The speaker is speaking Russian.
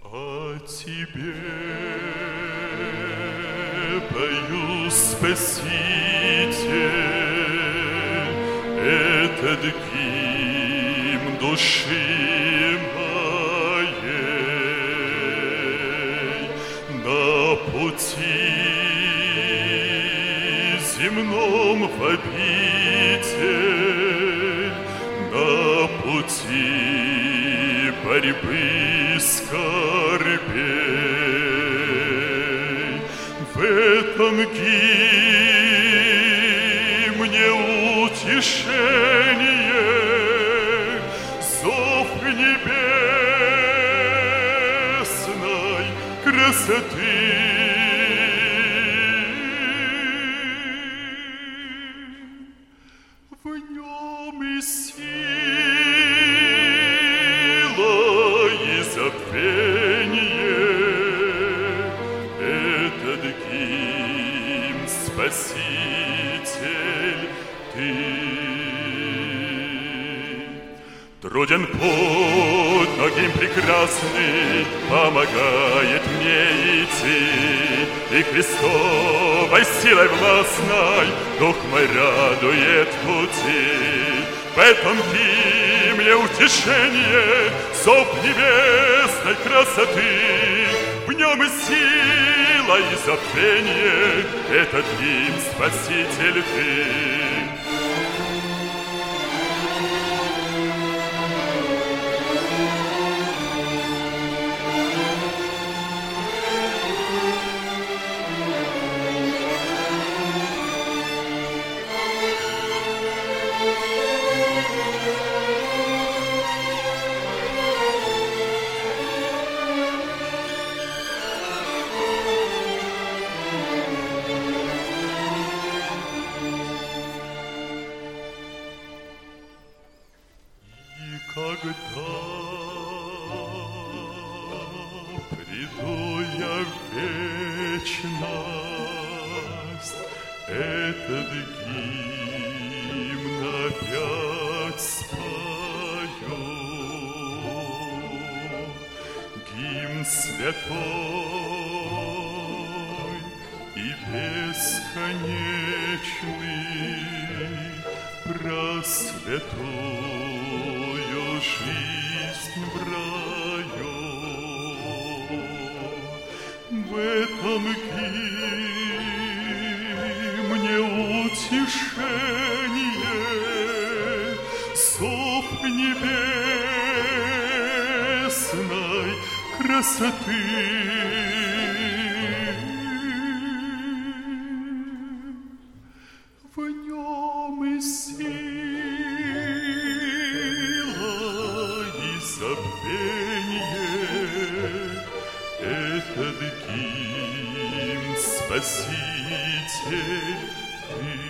О тебе пою, Спаситель, этот гимн души моей. На пути земном в обитель, на пути борьбы скорбей. В этом гимне утешение, зов небесной красоты. В нем и сила, и забвение. Этот гимн, Спаситель, ты. Труден путь, но гимн прекрасный помогает мне идти, и Христовой силой властной дух мой радует пути. В этом гимне утешение, зов небесной красоты. В нем и сила, и забвение. Этот гимн, Спаситель, ты. Когда приду я в вечность, этот гимн опять спою. Гимн святой и бесконечный, про святую жизнь в раю. В этом гимне утешение, зов небесной красоты. В нем и сила, и забвение. Этот гимн, Спаситель, ты.